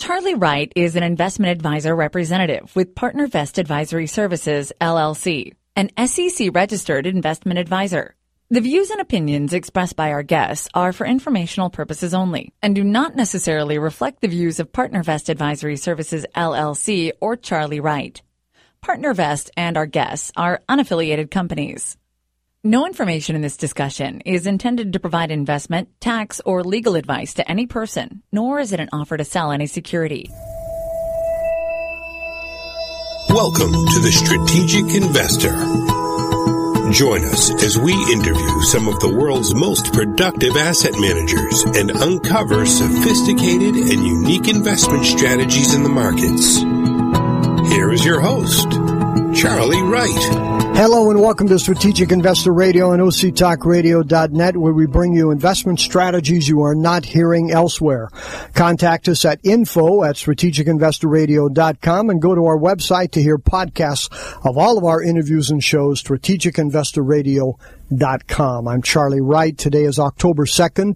Charlie Wright is an investment advisor representative with PartnerVest Advisory Services, LLC, an SEC-registered investment advisor. The views and opinions expressed by our guests are for informational purposes only and do not necessarily reflect the views of PartnerVest Advisory Services, LLC, or Charlie Wright. PartnerVest and our guests are unaffiliated companies. No information in this discussion is intended to provide investment, tax, or legal advice to any person, nor is it an offer to sell any security. Welcome to the Strategic Investor. Join us as we interview some of the world's most productive asset managers and uncover sophisticated and unique investment strategies in the markets. Here is your host, Charlie Wright. Hello and welcome to Strategic Investor Radio on OCTalkRadio.net, where we bring you investment strategies you are not hearing elsewhere. Contact us at info@strategicinvestorradio.com and go to our website to hear podcasts of all of our interviews and shows, strategicinvestorradio.com. I'm Charlie Wright. Today is October 2nd,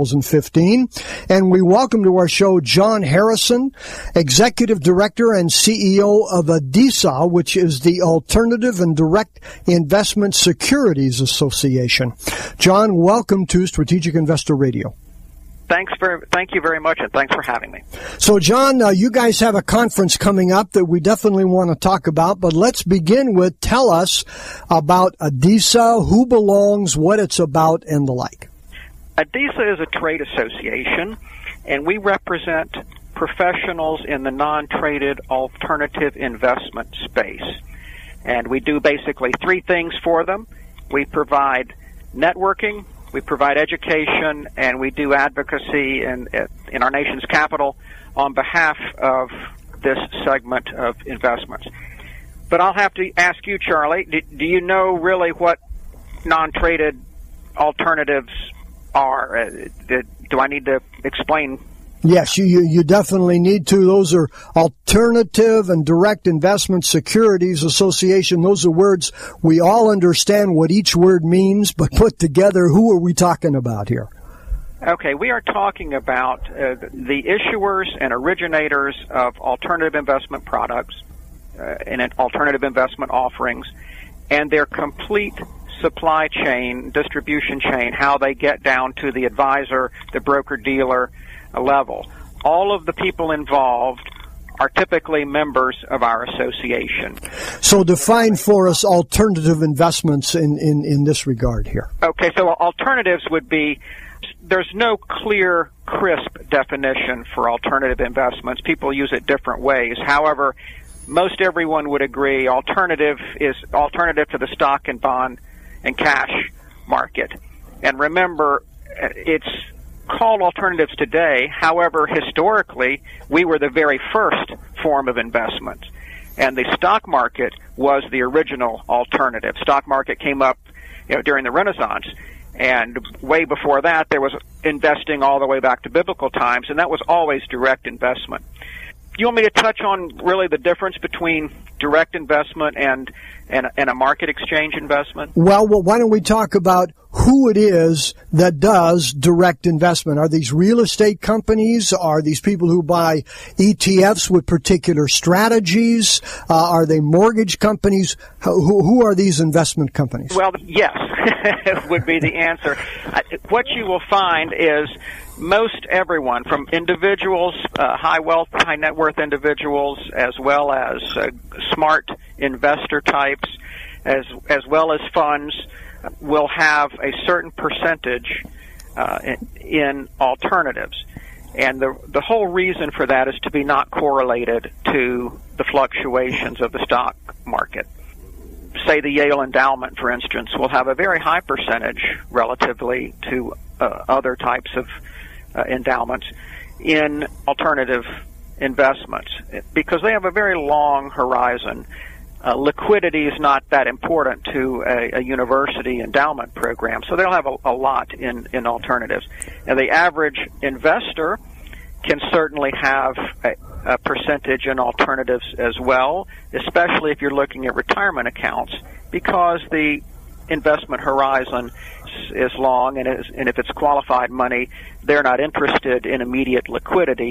2015, and we welcome to our show John Harrison, Executive Director and CEO of ADISA, which is the Alternative and Direct Investment Securities Association. John, welcome to Strategic Investor Radio. Thank you very much, and thanks for having me. So, John, you guys have a conference coming up that we definitely want to talk about, but let's begin with tell us about ADISA, who belongs, what it's about, and the like. ADISA is a trade association, and we represent professionals in the non-traded alternative investment space. And we do basically three things for them. We provide networking, we provide education, and we do advocacy in our nation's capital on behalf of this segment of investments. But I'll have to ask you, Charlie, do you know really what non-traded alternatives are? Do I need to explain? Yes, you definitely need to. Those are Alternative and Direct Investment Securities Association. Those are words we all understand what each word means, but put together, who are we talking about here? Okay, we are talking about the issuers and originators of alternative investment products and alternative investment offerings and their complete supply chain, distribution chain, how they get down to the advisor, the broker-dealer level. All of the people involved are typically members of our association. So define for us alternative investments in this regard here. Okay, so alternatives would be, there's no clear, crisp definition for alternative investments. People use it different ways. However, most everyone would agree alternative is alternative to the stock and bond and cash market. And remember, it's called alternatives today. However, historically, we were the very first form of investment. And the stock market was the original alternative. Stock market came up during the Renaissance. And way before that, there was investing all the way back to biblical times, and that was always direct investment. Do you want me to touch on really the difference between direct investment and a market exchange investment? Well, why don't we talk about who it is that does direct investment? Are these real estate companies? Are these people who buy ETFs with particular strategies? Are they mortgage companies? Who are these investment companies? Well, yes, would be the answer. What you will find is most everyone, from individuals, high wealth, high net worth individuals, as well as smart investor types, as well as funds, will have a certain percentage in alternatives. And the whole reason for that is to be not correlated to the fluctuations of the stock market. Say the Yale Endowment, for instance, will have a very high percentage relatively to other types of endowments in alternative investments because they have a very long horizon. Liquidity is not that important to a university endowment program, so they'll have a lot in alternatives. And the average investor can certainly have a percentage in alternatives as well, especially if you're looking at retirement accounts, because the investment horizon is long, and if it's qualified money, they're not interested in immediate liquidity.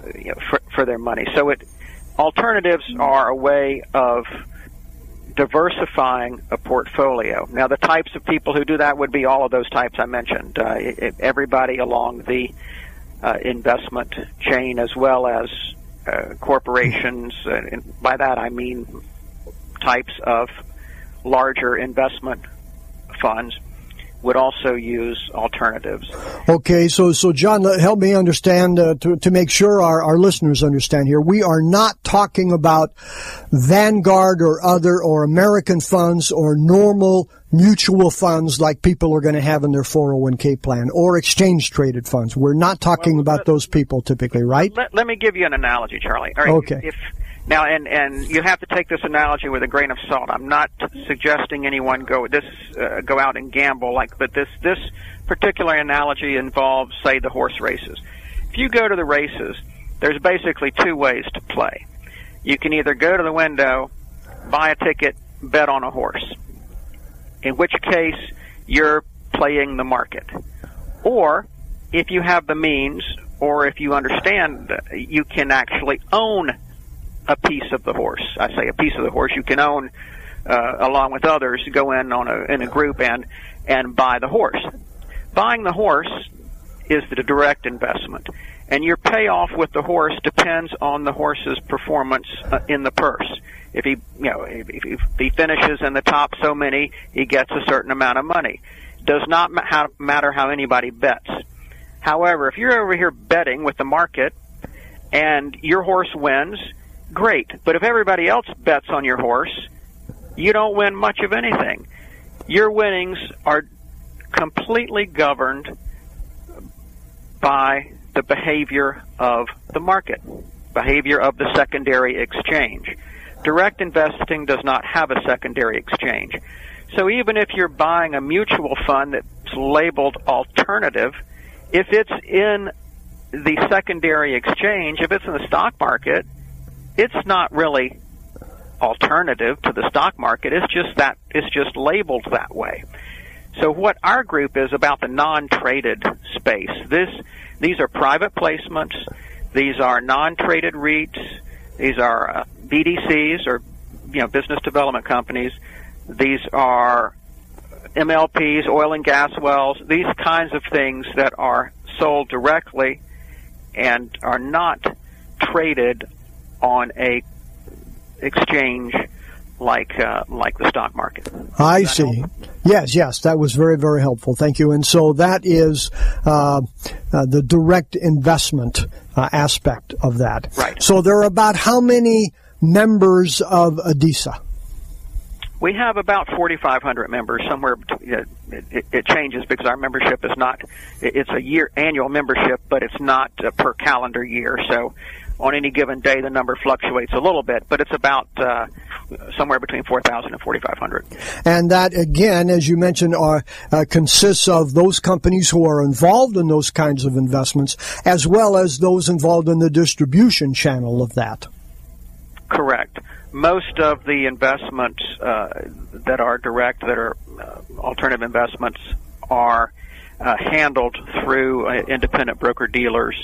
for their money. So alternatives are a way of diversifying a portfolio. Now, the types of people who do that would be all of those types I mentioned. Everybody along the investment chain, as well as corporations. And by that I mean types of larger investment funds would also use alternatives. Okay, so John, help me understand, to make sure our listeners understand here. We are not talking about Vanguard or American funds or normal mutual funds like people are going to have in their 401k plan, or exchange-traded funds. We're not talking about those people typically, right? Let me give you an analogy, Charlie. All right, okay. Now, and you have to take this analogy with a grain of salt. I'm not suggesting anyone go out and gamble but this particular analogy involves, say, the horse races. If you go to the races, there's basically two ways to play. You can either go to the window, buy a ticket, bet on a horse, in which case you're playing the market. Or if you have the means, or if you understand, you can actually own a piece of the horse. I say a piece of the horse. You can own, along with others, go in a group and buy the horse. Buying the horse is the direct investment, and your payoff with the horse depends on the horse's performance in the purse. If he finishes in the top so many, he gets a certain amount of money. Does not matter how anybody bets. However, if you're over here betting with the market and your horse wins, great. But if everybody else bets on your horse, you don't win much of anything. Your winnings are completely governed by the behavior of the market, behavior of the secondary exchange. Direct investing does not have a secondary exchange. So even if you're buying a mutual fund that's labeled alternative, if it's in the secondary exchange, if it's in the stock market, it's not really alternative to the stock market. It's just labeled that way. So what our group is about the non-traded space. These are private placements. These are non-traded REITs. These are BDCs, or business development companies. These are MLPs, oil and gas wells. These kinds of things that are sold directly and are not traded on a exchange like the stock market. I see. Yes, that was very, very helpful. Thank you. And so that is the direct investment aspect of that. Right. So there are about how many members of ADISA? We have about 4,500 members. Somewhere it changes because our membership is not. It's a annual membership, but it's not per calendar year. So on any given day, the number fluctuates a little bit, but it's about somewhere between 4,000 and 4,500. And that, again, as you mentioned, consists of those companies who are involved in those kinds of investments, as well as those involved in the distribution channel of that. Correct. Most of the investments that are direct, that are alternative investments, are handled through independent broker-dealers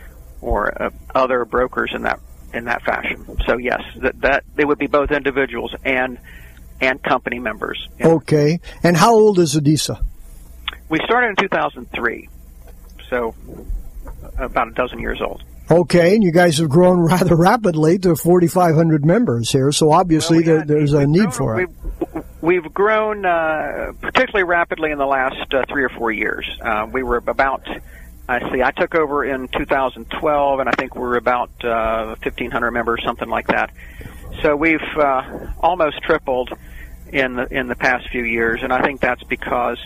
or other brokers in that fashion. So yes, that it would be both individuals and company members. Okay. And how old is ADISA? We started in 2003, so about a dozen years old. Okay, and you guys have grown rather rapidly to 4,500 members here, so obviously there's a need for it. We've grown particularly rapidly in the last 3 or 4 years. We were about, I took over in 2012, and I think we're about 1,500 members, something like that. So we've almost tripled in the past few years, and I think that's because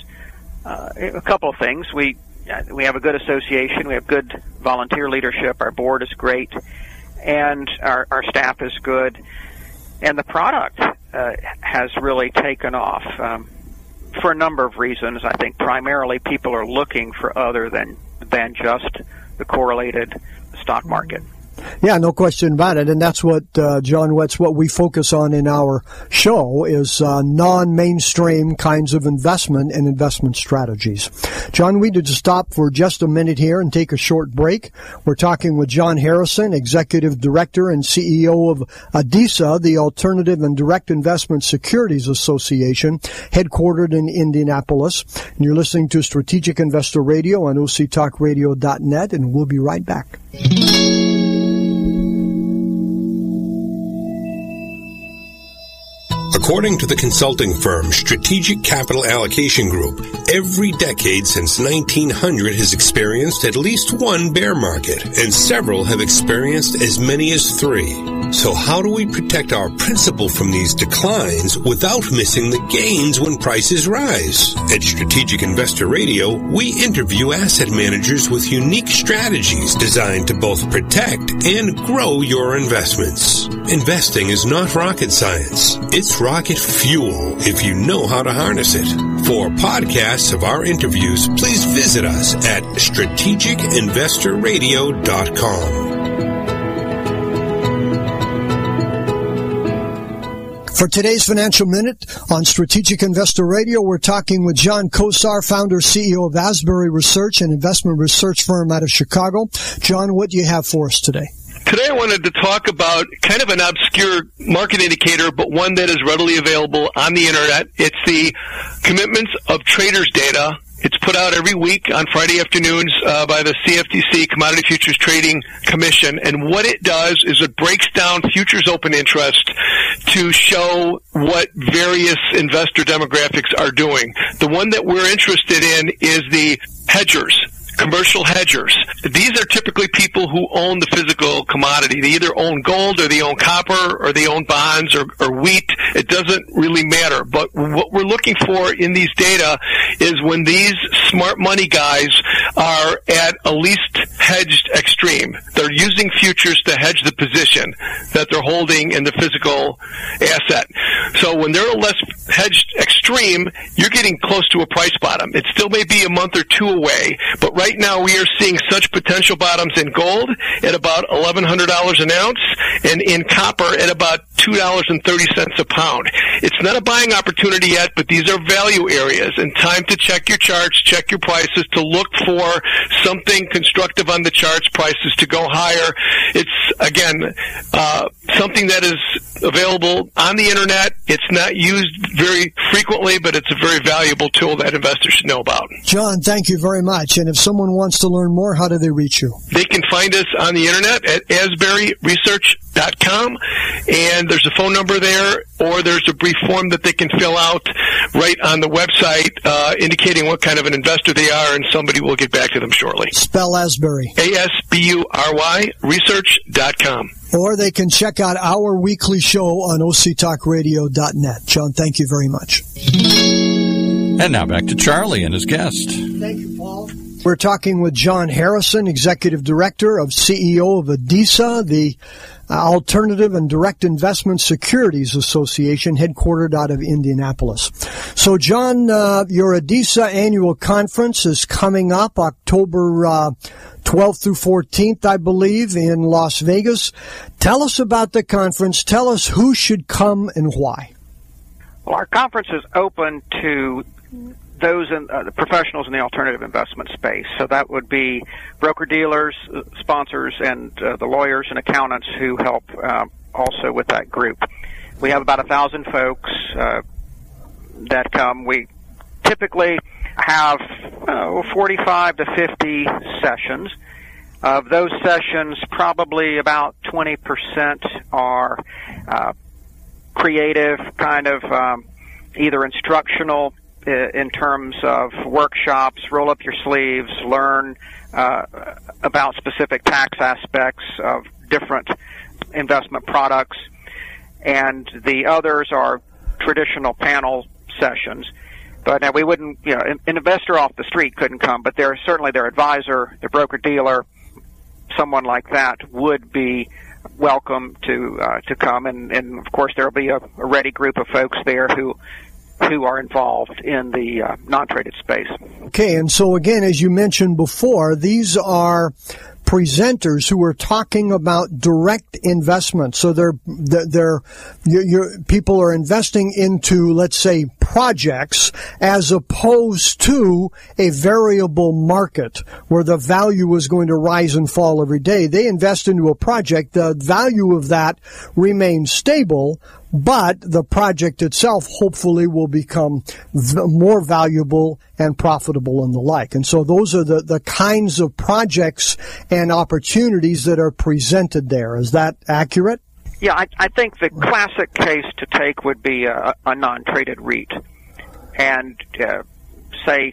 a couple of things. We have a good association. We have good volunteer leadership. Our board is great, and our staff is good. And the product has really taken off for a number of reasons. I think primarily people are looking for other than just the correlated stock market. Yeah, no question about it. And that's what, John, what's what we focus on in our show is non-mainstream kinds of investment and investment strategies. John, we need to stop for just a minute here and take a short break. We're talking with John Harrison, Executive Director and CEO of ADISA, the Alternative and Direct Investment Securities Association, headquartered in Indianapolis. And you're listening to Strategic Investor Radio on OCTalkRadio.net, and we'll be right back. According to the consulting firm Strategic Capital Allocation Group, every decade since 1900 has experienced at least one bear market, and several have experienced as many as 3. So how do we protect our principal from these declines without missing the gains when prices rise? At Strategic Investor Radio, we interview asset managers with unique strategies designed to both protect and grow your investments. Investing is not rocket science. It's rocket fuel if you know how to harness it. For podcasts of our interviews, please visit us at strategicinvestorradio.com. For today's Financial Minute on Strategic Investor Radio, we're talking with John Kosar, founder, CEO of Asbury Research, an investment research firm out of Chicago. John, what do you have for us today? Today I wanted to talk about kind of an obscure market indicator, but one that is readily available on the Internet. It's the commitments of traders data. It's put out every week on Friday afternoons by the CFTC, Commodity Futures Trading Commission. And what it does is it breaks down futures open interest to show what various investor demographics are doing. The one that we're interested in is the hedgers. Commercial hedgers. These are typically people who own the physical commodity. They either own gold or they own copper or they own bonds or wheat. It doesn't really matter. But what we're looking for in these data is when these smart money guys are at a least hedged extreme. They're using futures to hedge the position that they're holding in the physical asset. So when they're a less hedged extreme, you're getting close to a price bottom. It still may be a month or two away, but right now we are seeing such potential bottoms in gold at about $1,100 an ounce and in copper at about $2.30 a pound. It's not a buying opportunity yet, but these are value areas, and time to check your charts, check your prices, to look for something constructive on the charts, prices to go higher. It's, again, something that is available on the Internet. It's not used very frequently, but it's a very valuable tool that investors should know about. John, thank you very much. And if someone wants to learn more, how do they reach you? They can find us on the Internet at asburyresearch.com, and there's a phone number there, or there's a brief form that they can fill out right on the website indicating what kind of an investor they are, and somebody will get back to them shortly. Spell Asbury. ASBURY, research.com. Or they can check out our weekly show on OCTalkRadio.net. John, thank you very much. And now back to Charlie and his guest. Thank you, Paul. We're talking with John Harrison, Executive Director of CEO of ADISA, the Alternative and Direct Investment Securities Association, headquartered out of Indianapolis. So, John, your ADISA annual conference is coming up October 12th through 14th, I believe, in Las Vegas. Tell us about the conference. Tell us who should come and why. Well, our conference is open to those the professionals in the alternative investment space. So that would be broker-dealers, sponsors, and the lawyers and accountants who help also with that group. We have about 1,000 folks that come. We typically have 45 to 50 sessions. Of those sessions, probably about 20% are creative, kind of either instructional in terms of workshops, roll up your sleeves, learn about specific tax aspects of different investment products, and the others are traditional panel sessions. But now we wouldn't, an investor off the street couldn't come, but certainly their advisor, their broker-dealer, someone like that would be welcome to come, and of course there will be a ready group of folks there who are involved in the non-traded space. Okay, and so again, as you mentioned before, these are presenters who are talking about direct investment. So people are investing into, let's say, projects as opposed to a variable market where the value is going to rise and fall every day. They invest into a project. The value of that remains stable, but the project itself hopefully will become more valuable and profitable and the like. And so those are the kinds of projects and opportunities that are presented there. Is that accurate? Yeah, I think the classic case to take would be a non-traded REIT. And say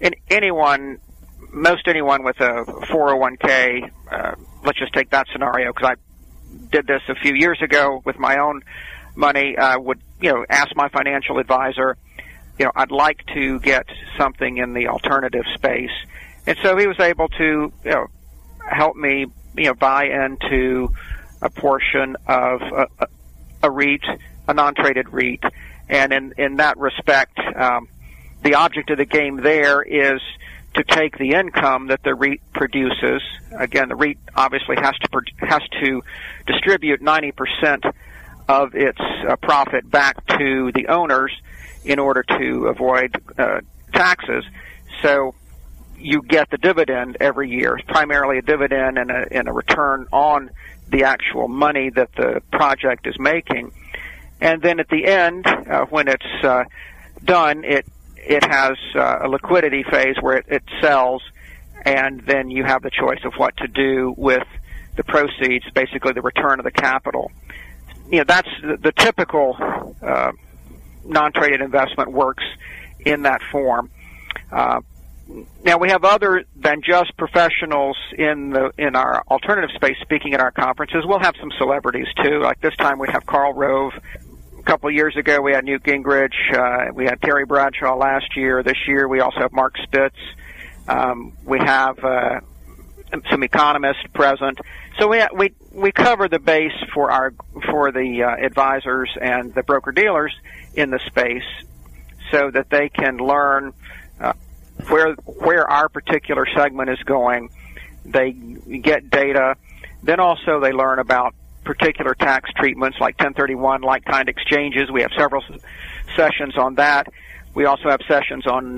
most anyone with a 401k, let's just take that scenario because I did this a few years ago with my own money, would ask my financial advisor, I'd like to get something in the alternative space, and so he was able to help me buy into a portion of a REIT, a non-traded REIT, and in that respect, the object of the game there is to take the income that the REIT produces. Again, the REIT obviously has to distribute 90% of its profit back to the owners in order to avoid taxes. So you get the dividend every year. It's primarily a dividend and a return on the actual money that the project is making. And then at the end, when it's done, it has a liquidity phase where it sells, and then you have the choice of what to do with the proceeds, basically the return of the capital. That's the typical non-traded investment works in that form. Now we have other than just professionals in our alternative space speaking at our conferences. We'll have some celebrities too. Like this time we have Karl Rove. A couple of years ago we had Newt Gingrich. We had Terry Bradshaw last year. This year we also have Mark Spitz. We have some economists present. So we cover the base for the advisors and the broker dealers in the space, so that they can learn where our particular segment is going. They get data. Then also they learn about particular tax treatments like 1031 like-kind exchanges. We have several sessions on that. We also have sessions on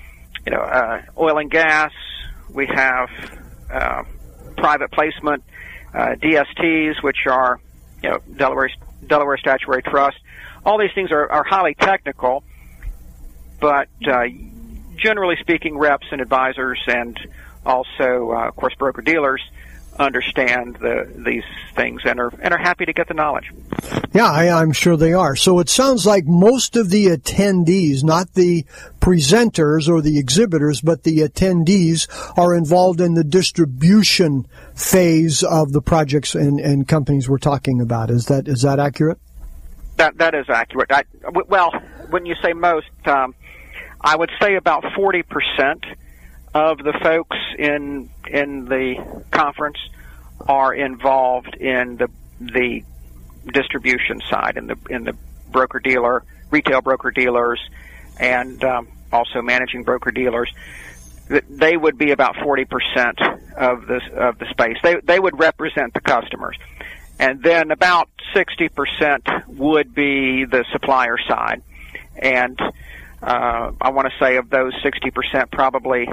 oil and gas. We have private placement, DSTs, which are Delaware Statutory Trust. All these things are highly technical, but generally speaking, reps and advisors and also, of course, broker-dealers understand these things and are happy to get the knowledge. Yeah, I'm sure they are. So it sounds like most of the attendees, not the presenters or the exhibitors, but the attendees are involved in the distribution phase of the projects and companies we're talking about. Is that accurate? That is accurate. Well, when you say most, I would say about 40% of the folks in the conference are involved in the distribution side, in the broker dealer, retail broker dealers, and also managing broker dealers. They would be about 40% of the space. They would represent the customers, and then about 60% would be the supplier side, and I want to say of those 60%, probably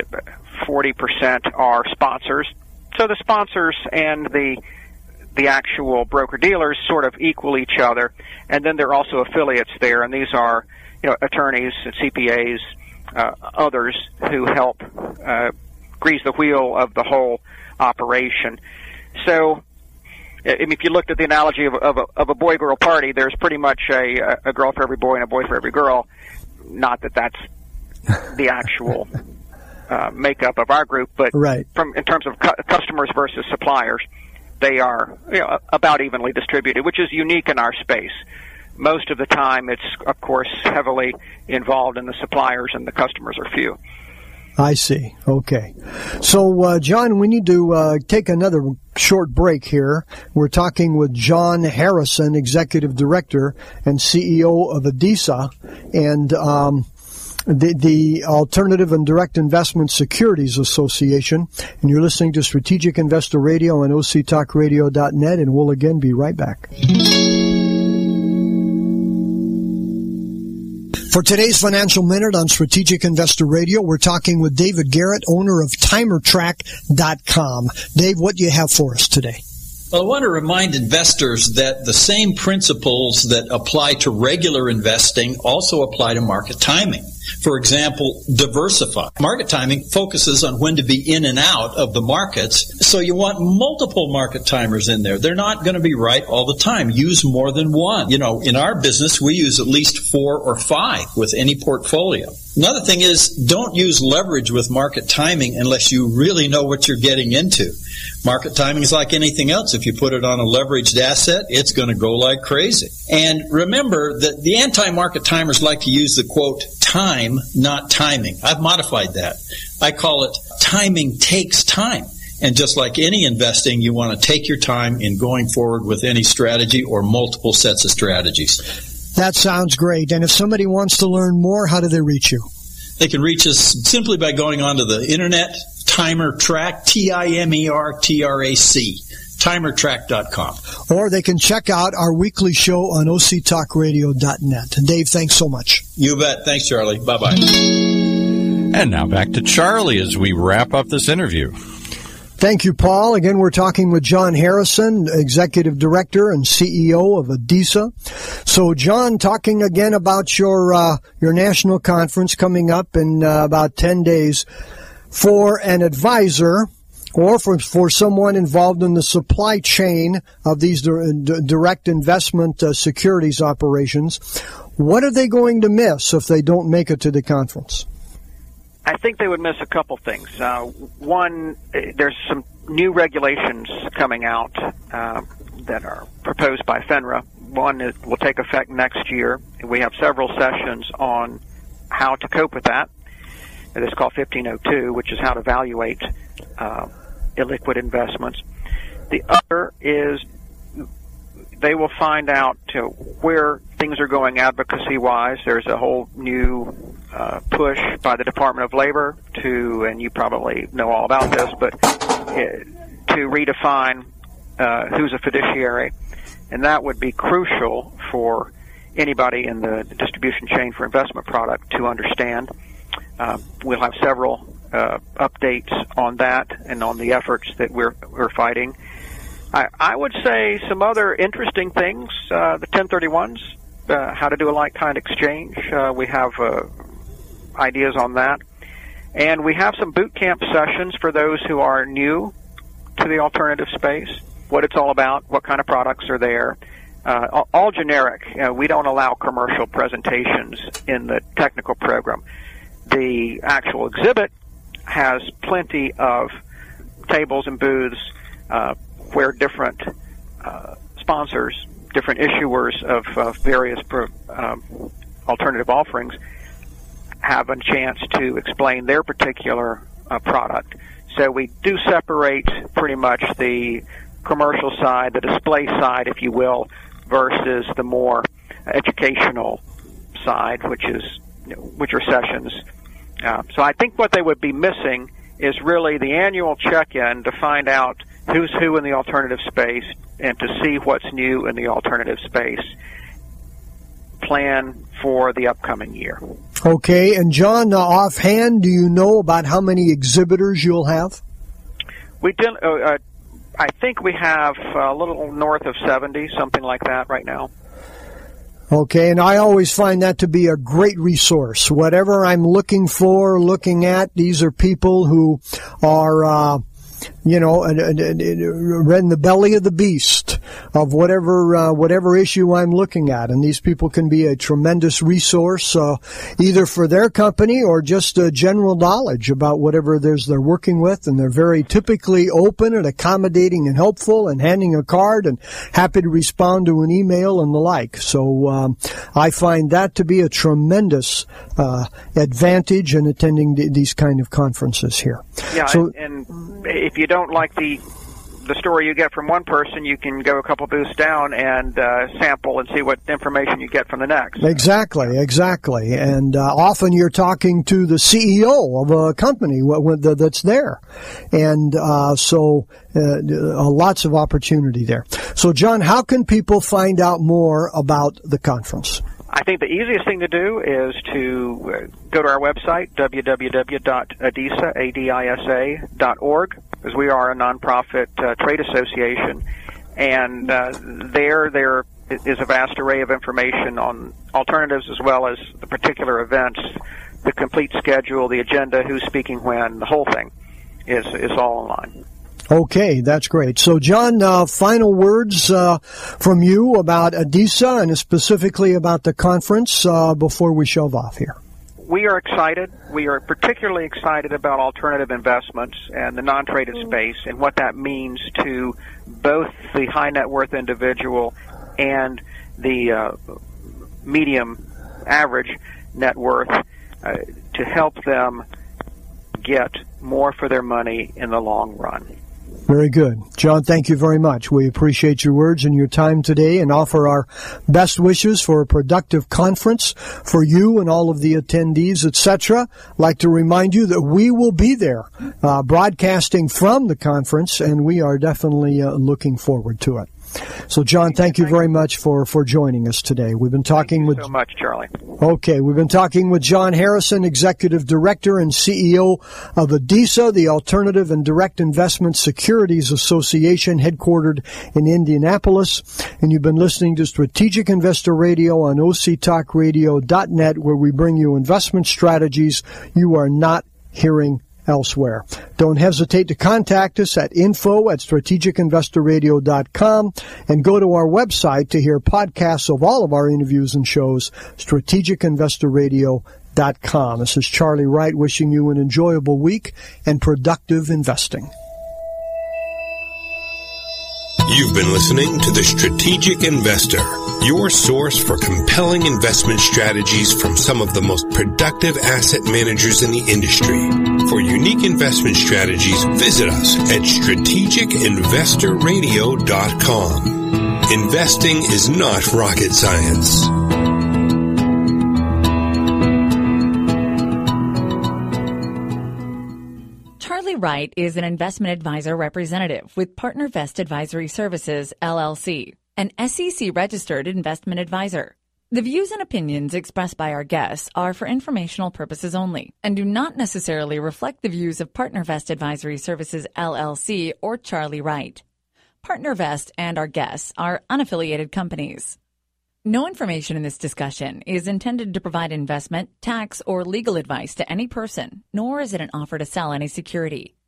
40% are sponsors. So the sponsors and the actual broker-dealers sort of equal each other. And then there are also affiliates there, and these are attorneys and CPAs, others who help grease the wheel of the whole operation. So if you looked at the analogy of a boy-girl party, there's pretty much a girl for every boy and a boy for every girl. Not that that's the actual makeup of our group, but right. In terms of customers versus suppliers, they are about evenly distributed, which is unique in our space. Most of the time, it's of course heavily involved in the suppliers, and the customers are few. I see. Okay. So, John, we need to take another short break here. We're talking with John Harrison, Executive Director and CEO of ADESA. And the Alternative and Direct Investment Securities Association. And you're listening to Strategic Investor Radio on OCTalkRadio.net, and we'll again be right back. For today's Financial Minute on Strategic Investor Radio, we're talking with David Garrett, owner of TimerTrack.com. Dave, what do you have for us today? Well, I want to remind investors that the same principles that apply to regular investing also apply to market timing. For example, diversify. Market timing focuses on when to be in and out of the markets, so you want multiple market timers in there. They're not going to be right all the time. Use more than one. In our business, we use at least 4 or 5 with any portfolio. Another thing is, don't use leverage with market timing unless you really know what you're getting into. Market timing is like anything else. If you put it on a leveraged asset, it's going to go like crazy. And remember that the anti-market timers like to use the quote, time, not timing. I've modified that. I call it timing takes time. And just like any investing, you want to take your time in going forward with any strategy or multiple sets of strategies. That sounds great. And if somebody wants to learn more, how do they reach you? They can reach us simply by going onto the internet, TimerTrack, TimerTrack, TimerTrack.com. Or they can check out our weekly show on OCTalkRadio.net. Dave, thanks so much. You bet. Thanks, Charlie. Bye-bye. And now back to Charlie as we wrap up this interview. Thank you, Paul. Again, we're talking with John Harrison, Executive Director and CEO of ADISA. So, John, talking again about your national conference coming up in about 10 days. For an advisor or for someone involved in the supply chain of these direct investment securities operations, what are they going to miss if they don't make it to the conference? I think they would miss a couple things. One, there's some new regulations coming out that are proposed by FINRA. One will take effect next year. We have several sessions on how to cope with that. It's called 1502, which is how to evaluate illiquid investments. The other is they will find out where things are going advocacy-wise. There's a whole new push by the Department of Labor and you probably know all about this, but to redefine who's a fiduciary, and that would be crucial for anybody in the distribution chain for investment product to understand. We'll have several updates on that and on the efforts that we're fighting. I would say some other interesting things, the 1031s, how to do a like-kind exchange. We have ideas on that. And we have some boot camp sessions for those who are new to the alternative space, what it's all about, what kind of products are there. All generic. We don't allow commercial presentations in the technical program. The actual exhibit has plenty of tables and booths where different sponsors, different issuers of various alternative offerings have a chance to explain their particular product. So we do separate pretty much the commercial side, the display side, if you will, versus the more educational side, which are sessions. So I think what they would be missing is really the annual check-in to find out who's who in the alternative space and to see what's new in the alternative space. Plan for the upcoming year. Okay, and John, offhand, do you know about how many exhibitors you'll have? We did. I think we have a little north of 70, something like that right now. Okay, and I always find that to be a great resource. Whatever I'm looking at, these are people who are, in the belly of the beast of whatever issue I'm looking at. And these people can be a tremendous resource, either for their company or just general knowledge about whatever it is they're working with. And they're very typically open and accommodating and helpful and handing a card and happy to respond to an email and the like. So I find that to be a tremendous advantage in attending these kind of conferences here. Yeah, so, and if you don't like the the story you get from one person, you can go a couple booths down and sample and see what information you get from the next. Exactly. And often you're talking to the CEO of a company that's there. And so lots of opportunity there. So, John, how can people find out more about the conference? I think the easiest thing to do is to go to our website, www.adisa.org, because we are a nonprofit trade association, and there is a vast array of information on alternatives as well as the particular events, the complete schedule, the agenda, who's speaking when, the whole thing is all online. Okay, that's great. So, John, final words from you about ADISA and specifically about the conference before we shove off here. We are excited. We are particularly excited about alternative investments and the non-traded space and what that means to both the high net worth individual and the medium average net worth to help them get more for their money in the long run. Very good. John, thank you very much. We appreciate your words and your time today and offer our best wishes for a productive conference for you and all of the attendees, etc. I'd like to remind you that we will be there broadcasting from the conference, and we are definitely looking forward to it. So, John, thank you very much for joining us today. We've been talking with... Thank you so much, Charlie. Okay, we've been talking with John Harrison, Executive Director and CEO of ADISA, the Alternative and Direct Investment Securities Association, headquartered in Indianapolis. And you've been listening to Strategic Investor Radio on octalkradio.net, where we bring you investment strategies you are not hearing elsewhere. Don't hesitate to contact us at info@strategicinvestorradio.com and go to our website to hear podcasts of all of our interviews and shows, strategicinvestorradio.com. This is Charlie Wright wishing you an enjoyable week and productive investing. You've been listening to The Strategic Investor, your source for compelling investment strategies from some of the most productive asset managers in the industry. For unique investment strategies, visit us at strategicinvestorradio.com. Investing is not rocket science. Charlie Wright is an investment advisor representative with PartnerVest Advisory Services, LLC, an SEC-registered investment advisor. The views and opinions expressed by our guests are for informational purposes only and do not necessarily reflect the views of PartnerVest Advisory Services, LLC, or Charlie Wright. PartnerVest and our guests are unaffiliated companies. No information in this discussion is intended to provide investment, tax, or legal advice to any person, nor is it an offer to sell any security.